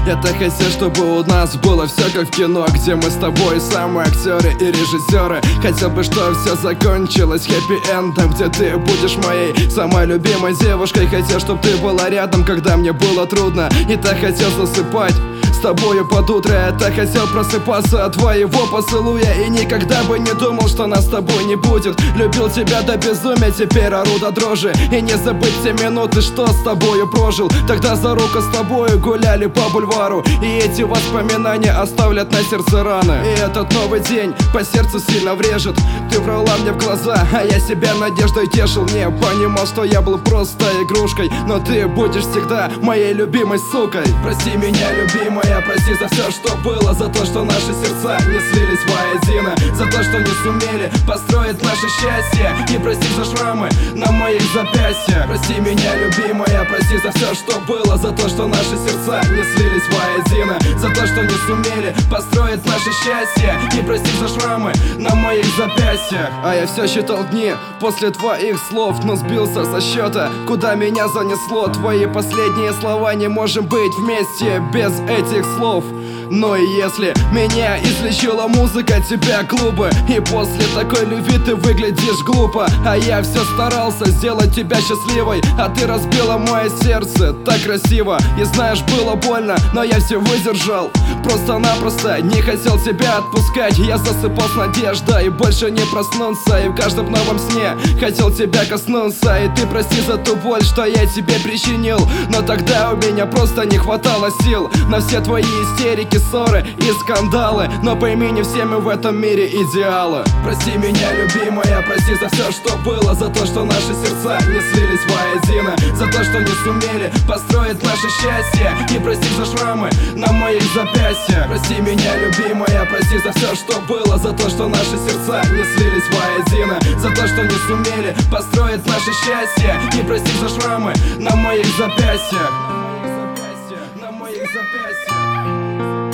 Я-то хотел, чтобы у нас было все как в кино, где мы с тобой самые актеры и режиссеры. Хотел бы, чтобы все закончилось хэппи-эндом, где ты будешь моей самой любимой девушкой. Хотел, чтобы ты была рядом, когда мне было трудно. И так хотел засыпать с тобою под утро. Я так хотел просыпаться от твоего поцелуя. И никогда бы не думал, что нас с тобой не будет. Любил тебя до безумия, теперь ору до дрожи. И не забыть те минуты, что с тобою прожил. Тогда за руку с тобою гуляли по бульвару. И эти воспоминания оставлят на сердце раны. И этот новый день по сердцу сильно врежет. Ты врала мне в глаза, а я себя надеждой тешил. Не понимал, что я был просто игрушкой, но ты будешь всегда моей любимой сукой. Прости меня, любимая, прости за все, что было. За то, что наши сердца не слились воедино. За то, что не сумели построить наше счастье. И прости за шрамы на моих запястьях. Прости меня, любимая, прости за все, что было. За то, что наши сердца не слились воедино. За то, что не сумели построить наше счастье. И прости за шрамы на моих запястьях. А я все считал дни после твоих слов, но сбился со счета, куда меня занесло. Твои последние слова: не можем быть вместе без этих слов. Но и если меня излечила музыка, тебя клубы, и после такой любви ты выглядишь глупо. А я все старался сделать тебя счастливой, а ты разбила мое сердце так красиво. И знаешь, было больно, но я все выдержал. Просто-напросто не хотел тебя отпускать. Я засыпал с надеждой и больше не проснуться. И в каждом новом сне хотел тебя коснуться. И ты прости за ту боль, что я тебе причинил. Но тогда у меня просто не хватало сил на все твои истерики, ссоры и скандалы. Но пойми, не все мы в этом мире идеалы. Прости меня, любимая, прости за все, что было. За то, что наши сердца не слились воедино. За то, что не сумели построить наше счастье. И прости за шрамы на моих запястьях. Прости меня, любимая, прости за все, что было. За то, что наши сердца не слились воедино. За то, что не сумели построить наше счастье. И прости за шрамы на моих запястьях. На моих запястьях.